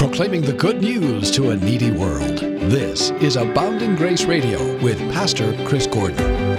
proclaiming the good news to a needy world. This is Abounding Grace Radio with Pastor Chris Gordon.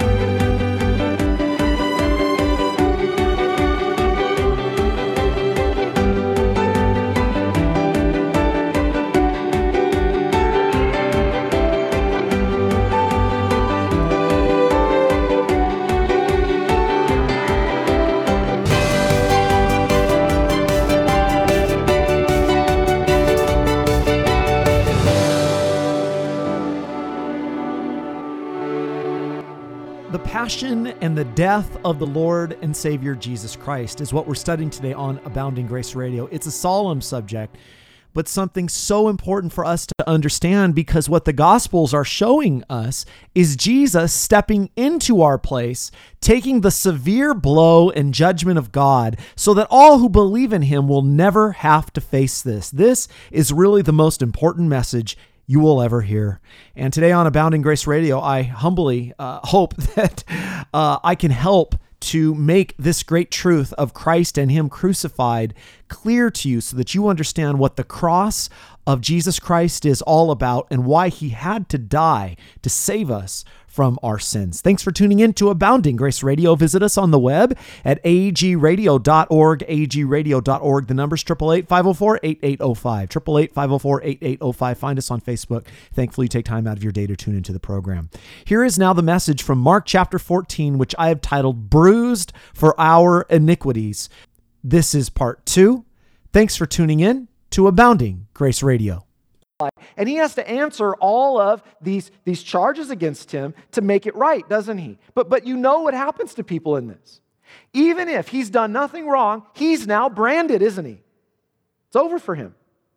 Passion and the death of the Lord and Savior Jesus Christ is what we're studying today on Abounding Grace Radio. It's a solemn subject, but something so important for us to understand, because what the Gospels are showing us is Jesus stepping into our place, taking the severe blow and judgment of God so that all who believe in him will never have to face this. This is really the most important message you will ever hear. And today on Abounding Grace Radio, I humbly hope that I can help to make this great truth of Christ and him crucified clear to you so that you understand what the cross of Jesus Christ is all about and why he had to die to save us from our sins. Thanks for tuning in to Abounding Grace Radio. Visit us on the web at agradio.org, agradio.org. The number's 888-504-8805, 888-504-8805. Find us on Facebook. Thankfully, take time out of your day to tune into the program. Here is now the message from Mark chapter 14, which I have titled, Bruised for Our Iniquities. This is part 2. Thanks for tuning in to Abounding Grace Radio. And he has to answer all of these charges against him to make it right, doesn't he? But you know what happens to people in this. Even if he's done nothing wrong, he's now branded, isn't he? It's over for him.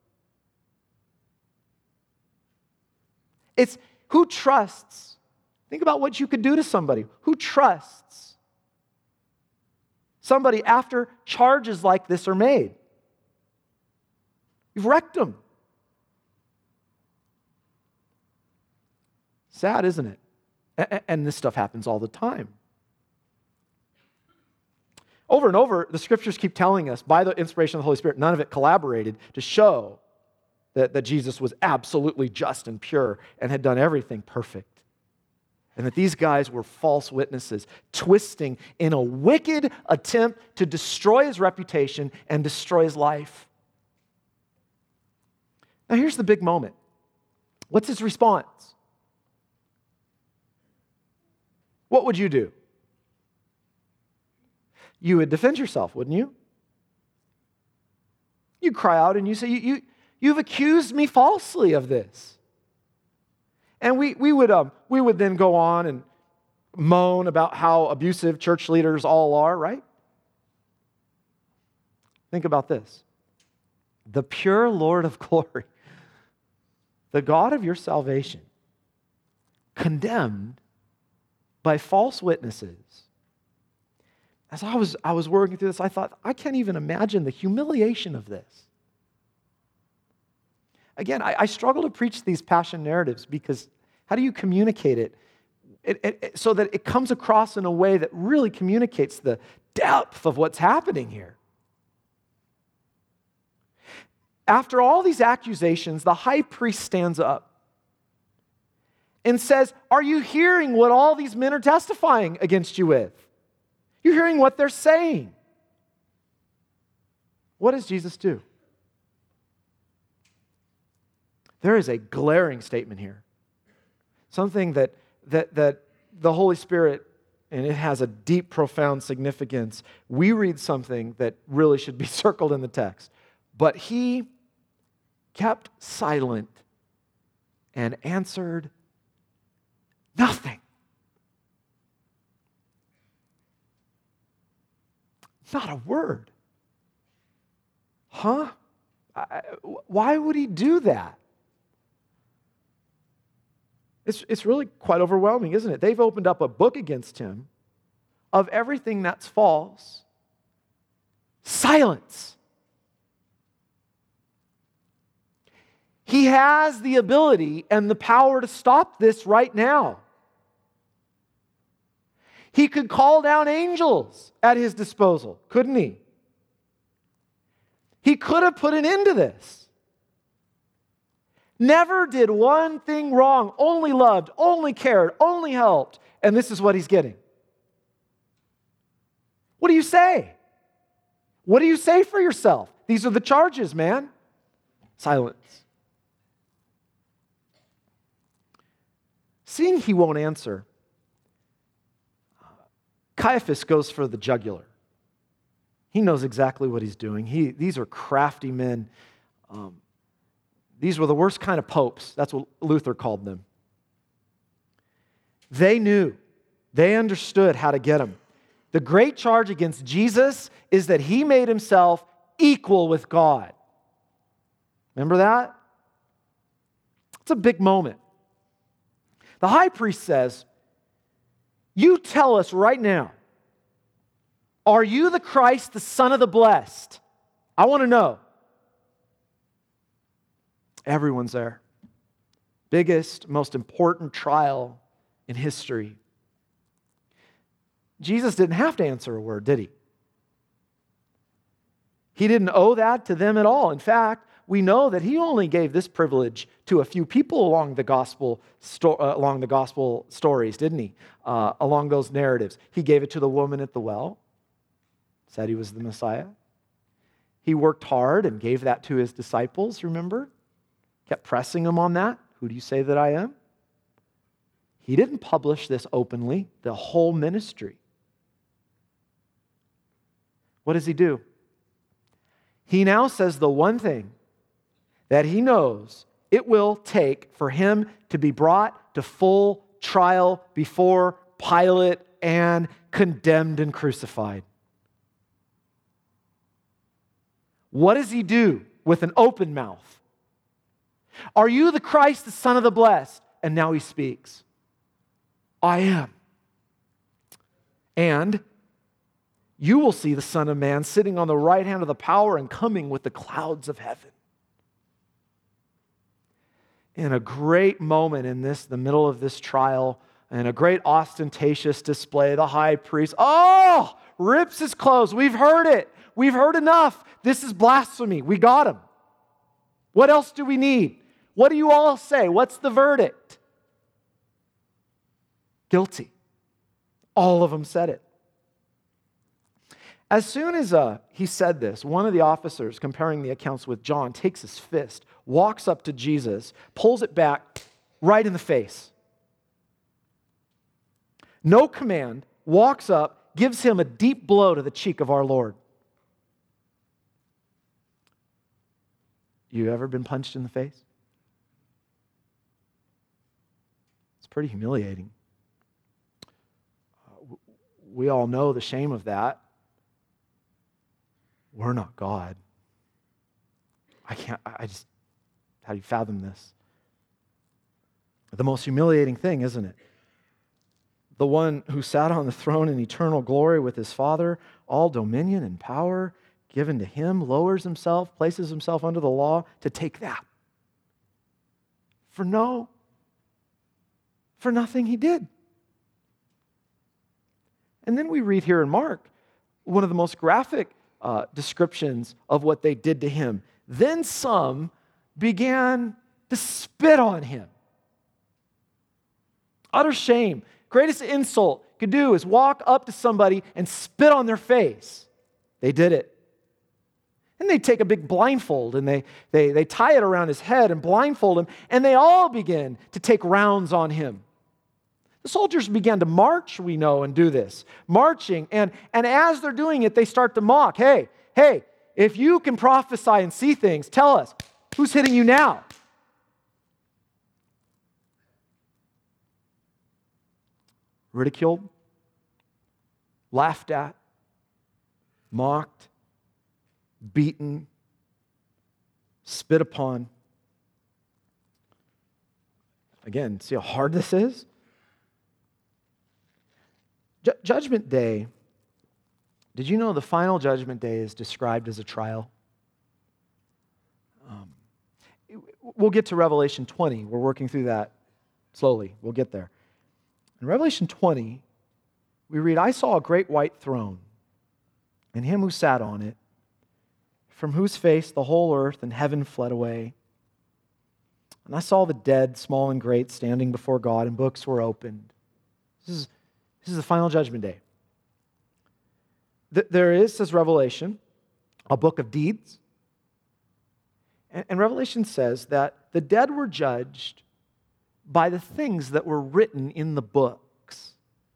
It's who trusts. Think about what you could do to somebody. Who trusts somebody after charges like this are made? You've wrecked them. Sad, isn't it? And this stuff happens all the time. Over and over, the scriptures keep telling us, by the inspiration of the Holy Spirit, none of it collaborated to show that Jesus was absolutely just and pure and had done everything perfect. And that these guys were false witnesses, twisting in a wicked attempt to destroy his reputation and destroy his life. Now here's the big moment. What's his response? What would you do? You would defend yourself, wouldn't you? You'd cry out and you say, you've accused me falsely of this. And we would then go on and moan about how abusive church leaders all are, right? Think about this. The pure Lord of glory, the God of your salvation, condemned by false witnesses. As I was working through this, I thought, I can't even imagine the humiliation of this. Again, I struggle to preach these passion narratives because how do you communicate it so that it comes across in a way that really communicates the depth of what's happening here? After all these accusations, the high priest stands up and says, are you hearing what all these men are testifying against you with? You're hearing what they're saying. What does Jesus do? There is a glaring statement here. Something that the Holy Spirit, and it has a deep, profound significance. We read something that really should be circled in the text. But he kept silent and answered nothing. Not a word. Huh? Why would he do that? It's really quite overwhelming, isn't it? They've opened up a book against him of everything that's false. Silence. He has the ability and the power to stop this right now. He could call down angels at his disposal, couldn't he? He could have put an end to this. Never did one thing wrong, only loved, only cared, only helped. And this is what he's getting. What do you say? What do you say for yourself? These are the charges, man. Silence. Seeing he won't answer, Caiaphas goes for the jugular. He knows exactly what he's doing. These are crafty men. These were the worst kind of popes. That's what Luther called them. They knew. They understood how to get him. The great charge against Jesus is that he made himself equal with God. Remember that? It's a big moment. The high priest says, "You tell us right now, are you the Christ, the Son of the Blessed? I want to know." Everyone's there. Biggest, most important trial in history. Jesus didn't have to answer a word, did he? He didn't owe that to them at all. In fact, we know that he only gave this privilege to a few people along the gospel stories, didn't he? Along those narratives. He gave it to the woman at the well, said he was the Messiah. He worked hard and gave that to his disciples, remember? Kept pressing them on that. Who do you say that I am? He didn't publish this openly, the whole ministry. What does he do? He now says the one thing that he knows it will take for him to be brought to full trial before Pilate and condemned and crucified. What does he do with an open mouth? Are you the Christ, the Son of the Blessed? And now he speaks. I am. And you will see the Son of Man sitting on the right hand of the power and coming with the clouds of heaven. In a great moment in the middle of this trial, and a great ostentatious display, the high priest, rips his clothes. We've heard it. We've heard enough. This is blasphemy. We got him. What else do we need? What do you all say? What's the verdict? Guilty. All of them said it. As soon as he said this, one of the officers, comparing the accounts with John, takes his fist, walks up to Jesus, pulls it back right in the face. No command, walks up, gives him a deep blow to the cheek of our Lord. You ever been punched in the face? It's pretty humiliating. We all know the shame of that. We're not God. How do you fathom this? The most humiliating thing, isn't it? The one who sat on the throne in eternal glory with his Father, all dominion and power given to him, lowers himself, places himself under the law to take that. For nothing he did. And then we read here in Mark, one of the most graphic descriptions of what they did to him. Then some began to spit on him. Utter shame. Greatest insult could do is walk up to somebody and spit on their face. They did it. And they take a big blindfold and they tie it around his head and blindfold him, and they all begin to take rounds on him. The soldiers began to march, we know, and do this. Marching, and as they're doing it, they start to mock. Hey, if you can prophesy and see things, tell us, who's hitting you now? Ridiculed, laughed at, mocked, beaten, spit upon. Again, see how hard this is? Judgment Day, did you know the final Judgment Day is described as a trial? We'll get to Revelation 20. We're working through that slowly. We'll get there. In Revelation 20, we read, I saw a great white throne, and him who sat on it, from whose face the whole earth and heaven fled away. And I saw the dead, small and great, standing before God, and books were opened. This is the final judgment day. There is, says Revelation, a book of deeds. And Revelation says that the dead were judged by the things that were written in the books.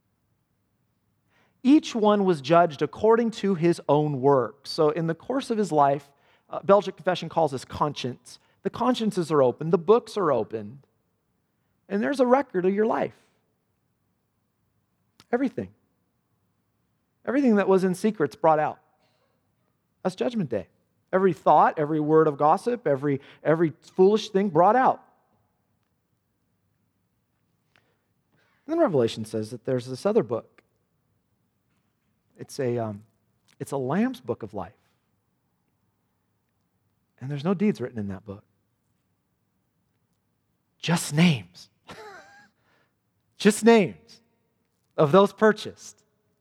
Each one was judged according to his own work. So in the course of his life, Belgic Confession calls this conscience. The consciences are open, the books are opened, and there's a record of your life. Everything. Everything that was in secret's brought out. That's Judgment Day. Every thought, every word of gossip, every foolish thing brought out. And then Revelation says that there's this other book. It's a Lamb's book of life. And there's no deeds written in that book. Just names. Just names of those purchased.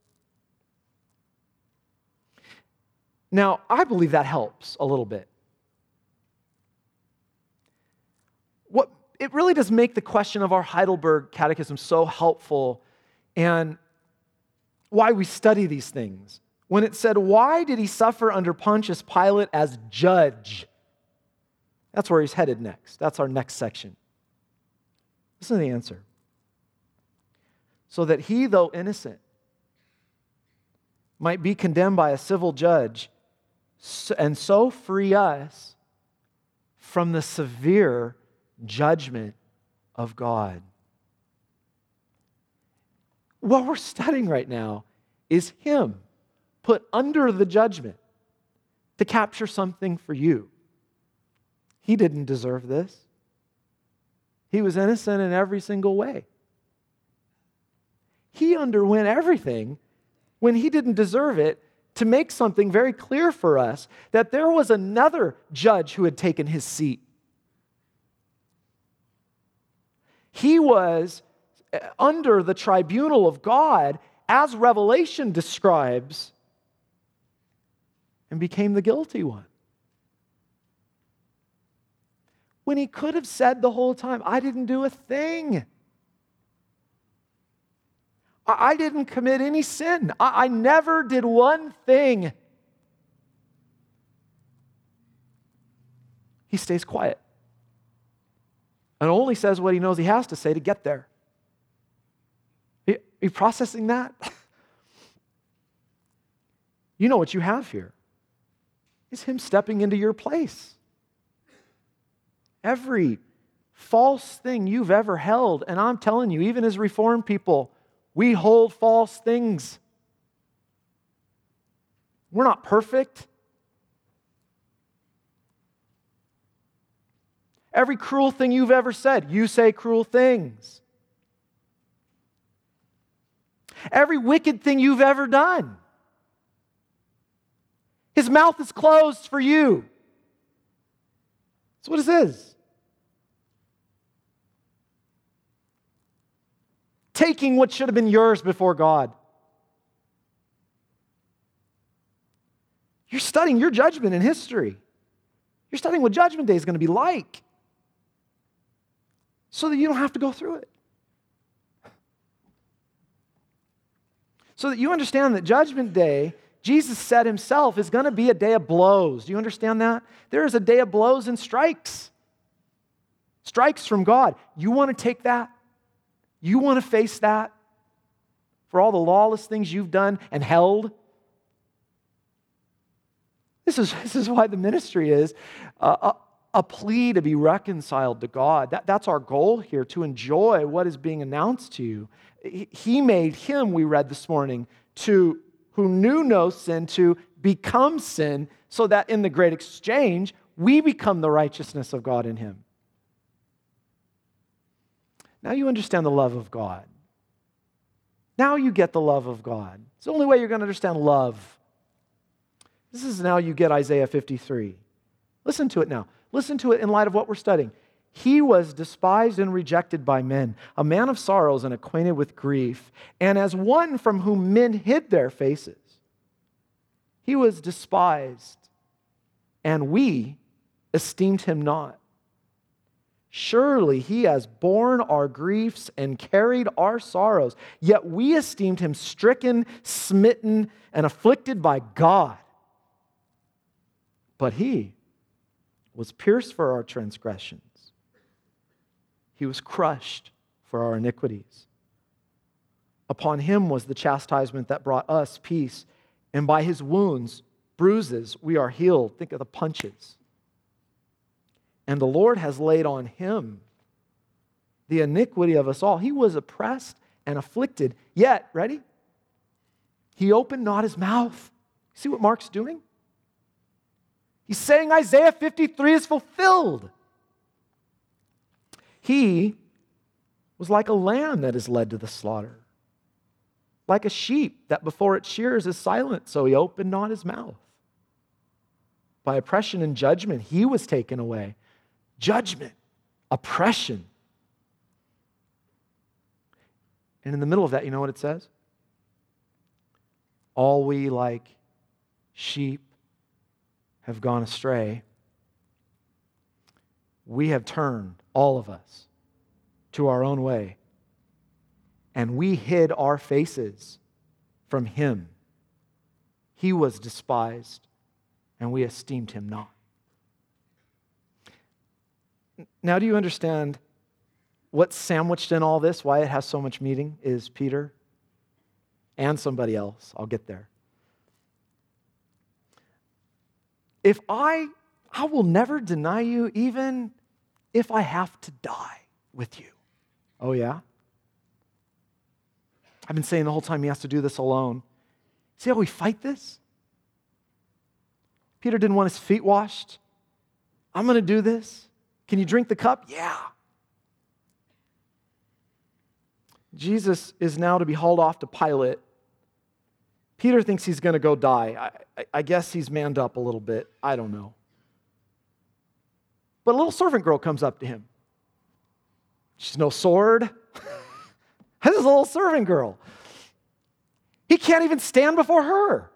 Now, I believe that helps a little bit. It really does make the question of our Heidelberg Catechism so helpful and why we study these things. When it said, why did he suffer under Pontius Pilate as judge? That's where he's headed next. That's our next section. Listen to the answer. So that he, though innocent, might be condemned by a civil judge and so free us from the severe judgment of God. What we're studying right now is him put under the judgment to capture something for you. He didn't deserve this. He was innocent in every single way. He underwent everything when he didn't deserve it to make something very clear for us that there was another judge who had taken his seat. He was under the tribunal of God, as Revelation describes, and became the guilty one. When he could have said the whole time, I didn't do a thing. I didn't commit any sin. I never did one thing. He stays quiet and only says what he knows he has to say to get there. Are you processing that? You know what you have here is him stepping into your place. Every false thing you've ever held, and I'm telling you, even as Reformed people, we hold false things. We're not perfect. Every cruel thing you've ever said, you say cruel things. Every wicked thing you've ever done, his mouth is closed for you. That's what it is. Taking what should have been yours before God. You're studying your judgment in history. You're studying what Judgment Day is going to be like so that you don't have to go through it. So that you understand that Judgment Day, Jesus said himself, is going to be a day of blows. Do you understand that? There is a day of blows and strikes. Strikes from God. You want to take that? You want to face that? For all the lawless things you've done and held? This is why the ministry is a plea to be reconciled to God. That's our goal here, to enjoy what is being announced to you. He made him, we read this morning, who knew no sin, to become sin, so that in the great exchange, we become the righteousness of God in him. Now you understand the love of God. Now you get the love of God. It's the only way you're going to understand love. This is now you get Isaiah 53. Listen to it now. Listen to it in light of what we're studying. He was despised and rejected by men, a man of sorrows and acquainted with grief, and as one from whom men hid their faces. He was despised, and we esteemed him not. Surely he has borne our griefs and carried our sorrows, yet we esteemed him stricken, smitten, and afflicted by God. But he was pierced for our transgressions. He was crushed for our iniquities. Upon him was the chastisement that brought us peace, and by his wounds, bruises, we are healed. Think of the punches. And the Lord has laid on him the iniquity of us all. He was oppressed and afflicted, yet, ready? He opened not his mouth. See what Mark's doing? He's saying Isaiah 53 is fulfilled. He was like a lamb that is led to the slaughter, like a sheep that before its shears is silent, so he opened not his mouth. By oppression and judgment, he was taken away. Judgment, oppression. And in the middle of that, you know what it says? All we like sheep have gone astray. We have turned, all of us, to our own way, and we hid our faces from him. He was despised, and we esteemed him not. Now, do you understand what's sandwiched in all this, why it has so much meaning, is Peter and somebody else. I'll get there. If I will never deny you even if I have to die with you. Oh, yeah? I've been saying the whole time he has to do this alone. See how we fight this? Peter didn't want his feet washed. I'm going to do this. Can you drink the cup? Yeah. Jesus is now to be hauled off to Pilate. Peter thinks he's going to go die. I guess he's manned up a little bit. I don't know. But a little servant girl comes up to him. She's no sword. This is a little servant girl. He can't even stand before her.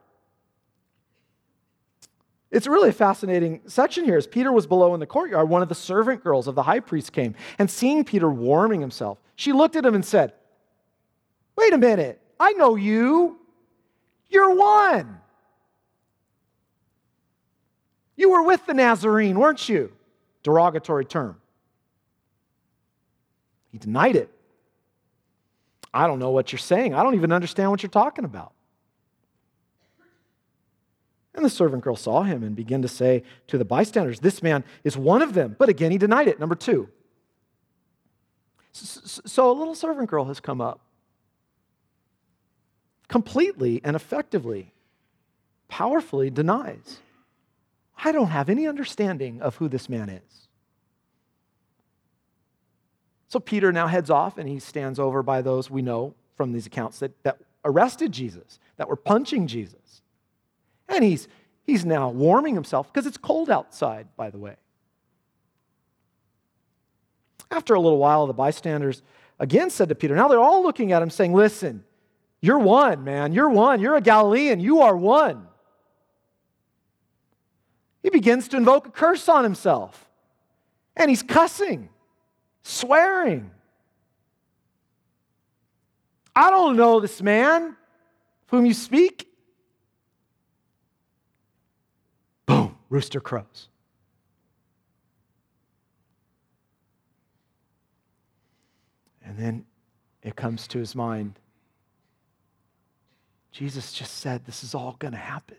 It's really a fascinating section here. As Peter was below in the courtyard, one of the servant girls of the high priest came, and seeing Peter warming himself, she looked at him and said, "Wait a minute, I know you. You're one. You were with the Nazarene, weren't you?" Derogatory term. He denied it. I don't know what you're saying. I don't even understand what you're talking about. And the servant girl saw him and began to say to the bystanders, "This man is one of them." But again, he denied it. Number two. So a little servant girl has come up. Completely and effectively, powerfully denies. I don't have any understanding of who this man is. So Peter now heads off and he stands over by those we know from these accounts that arrested Jesus, that were punching Jesus. And he's now warming himself because it's cold outside, by the way. After a little while, the bystanders again said to Peter, now they're all looking at him saying, "Listen, you're one, man. You're one. You're a Galilean. You are one." He begins to invoke a curse on himself. And he's cussing, swearing. "I don't know this man of whom you speak." Boom, rooster crows. And then it comes to his mind, Jesus just said this is all going to happen.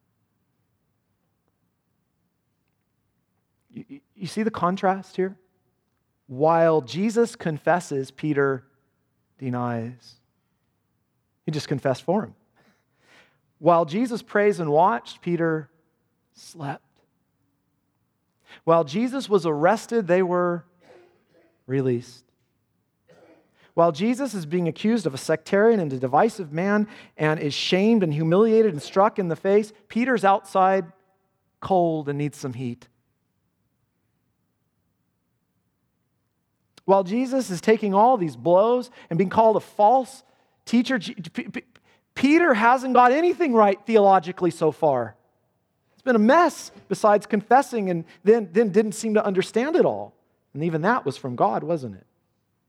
You see the contrast here? While Jesus confesses, Peter denies. He just confessed for him. While Jesus prays and watched, Peter slept. While Jesus was arrested, they were released. While Jesus is being accused of a sectarian and a divisive man and is shamed and humiliated and struck in the face, Peter's outside cold and needs some heat. While Jesus is taking all these blows and being called a false teacher, Peter hasn't got anything right theologically so far. It's been a mess besides confessing and then didn't seem to understand it all. And even that was from God, wasn't it?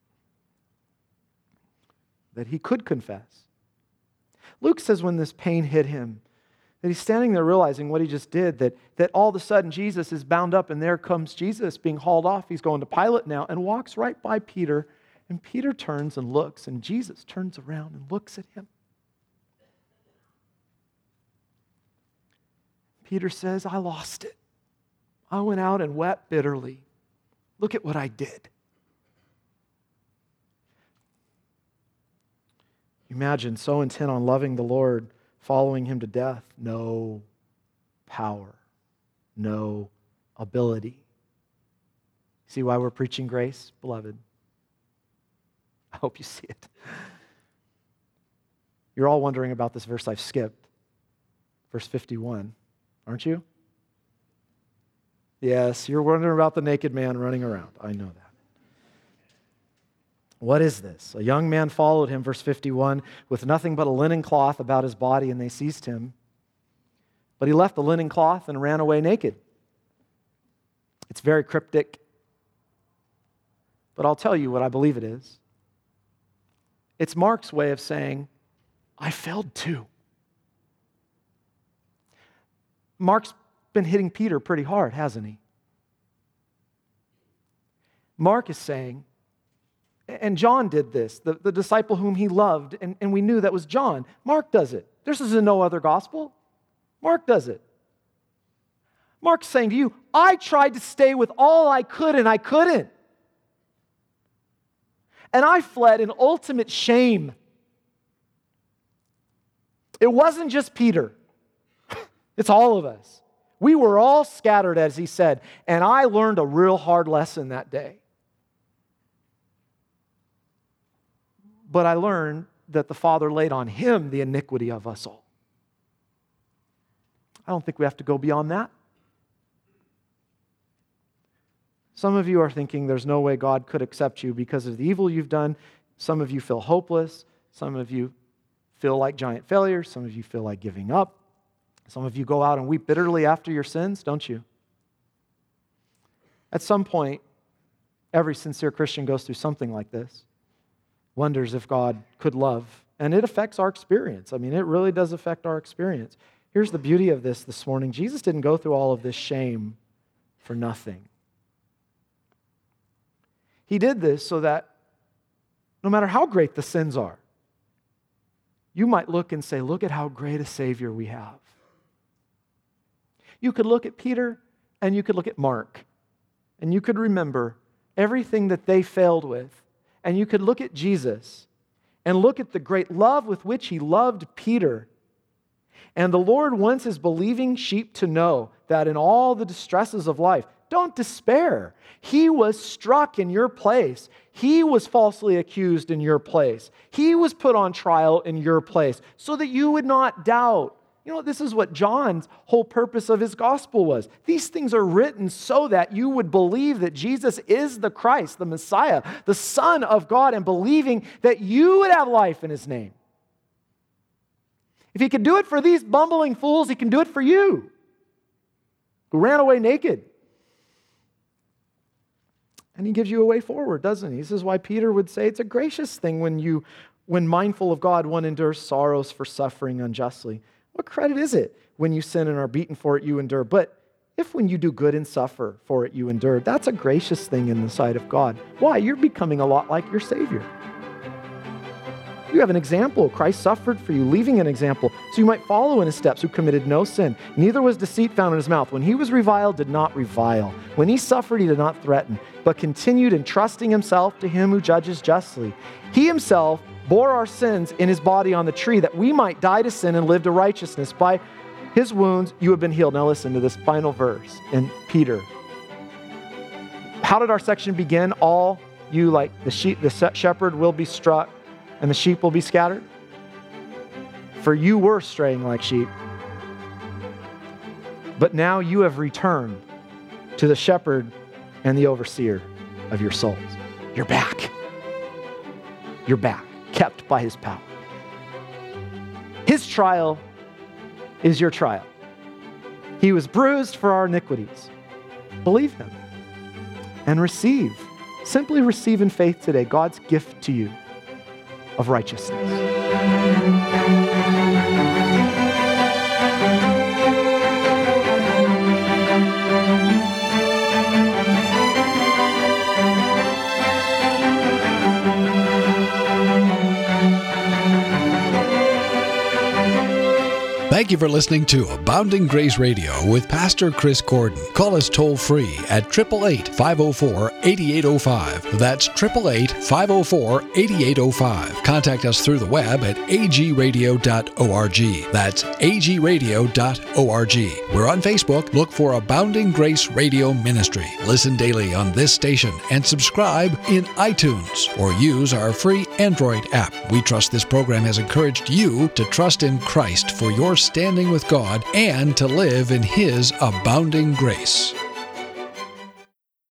That he could confess. Luke says when this pain hit him, that he's standing there realizing what he just did, that all of a sudden Jesus is bound up, and there comes Jesus being hauled off. He's going to Pilate now and walks right by Peter. And Peter turns and looks, and Jesus turns around and looks at him. Peter says, I lost it. I went out and wept bitterly. Look at what I did. Imagine so intent on loving the Lord, following him to death, no power, no ability. See why we're preaching grace, beloved? I hope you see it. You're all wondering about this verse I've skipped. Verse 51, aren't you? Yes, you're wondering about the naked man running around. I know that. What is this? A young man followed him, verse 51, with nothing but a linen cloth about his body, and they seized him. But he left the linen cloth and ran away naked. It's very cryptic, but I'll tell you what I believe it is. It's Mark's way of saying, I failed too. Mark's been hitting Peter pretty hard, hasn't he? Mark is saying, and John did this, the disciple whom he loved, and we knew that was John. Mark does it. This is in no other gospel. Mark does it. Mark's saying to you, I tried to stay with all I could, and I couldn't. And I fled in ultimate shame. It wasn't just Peter. It's all of us. We were all scattered, as he said, and I learned a real hard lesson that day. But I learned that the Father laid on him the iniquity of us all. I don't think we have to go beyond that. Some of you are thinking there's no way God could accept you because of the evil you've done. Some of you feel hopeless. Some of you feel like giant failures. Some of you feel like giving up. Some of you go out and weep bitterly after your sins, don't you? At some point, every sincere Christian goes through something like this. Wonders if God could love. And it affects our experience. I mean, it really does affect our experience. Here's the beauty of this morning. Jesus didn't go through all of this shame for nothing. He did this so that no matter how great the sins are, you might look and say, look at how great a Savior we have. You could look at Peter and you could look at Mark and you could remember everything that they failed with, and you could look at Jesus and look at the great love with which he loved Peter. And the Lord wants his believing sheep to know that in all the distresses of life, don't despair. He was struck in your place. He was falsely accused in your place. He was put on trial in your place so that you would not doubt. You know, this is what John's whole purpose of his gospel was. These things are written so that you would believe that Jesus is the Christ, the Messiah, the Son of God, and believing that you would have life in his name. If he could do it for these bumbling fools, he can do it for you, who ran away naked. And he gives you a way forward, doesn't he? This is why Peter would say it's a gracious thing when mindful of God, one endures sorrows for suffering unjustly. What credit is it when you sin and are beaten for it, you endure? But if when you do good and suffer for it, you endure, that's a gracious thing in the sight of God. Why? You're becoming a lot like your Savior. You have an example. Christ suffered for you, leaving an example, so you might follow in his steps, who committed no sin. Neither was deceit found in his mouth. When he was reviled, did not revile. When he suffered, he did not threaten, but continued entrusting himself to him who judges justly. He himself bore our sins in his body on the tree, that we might die to sin and live to righteousness. By his wounds you have been healed. Now listen to this final verse in Peter. How did our section begin? All you, like the sheep, the shepherd will be struck, and the sheep will be scattered. For you were straying like sheep, but now you have returned to the shepherd and the overseer of your souls. You're back. You're back, kept by his power. His trial is your trial. He was bruised for our iniquities. Believe him. and receive. Simply receive in faith today God's gift to you of righteousness. Thank you for listening to Abounding Grace Radio with Pastor Chris Gordon. Call us toll-free at 888-504-8805. That's 888-504-8805. Contact us through the web at agradio.org. That's agradio.org. We're on Facebook. Look for Abounding Grace Radio Ministry. Listen daily on this station and subscribe in iTunes or use our free Android app. We trust this program has encouraged you to trust in Christ for your standing with God and to live in His abounding grace.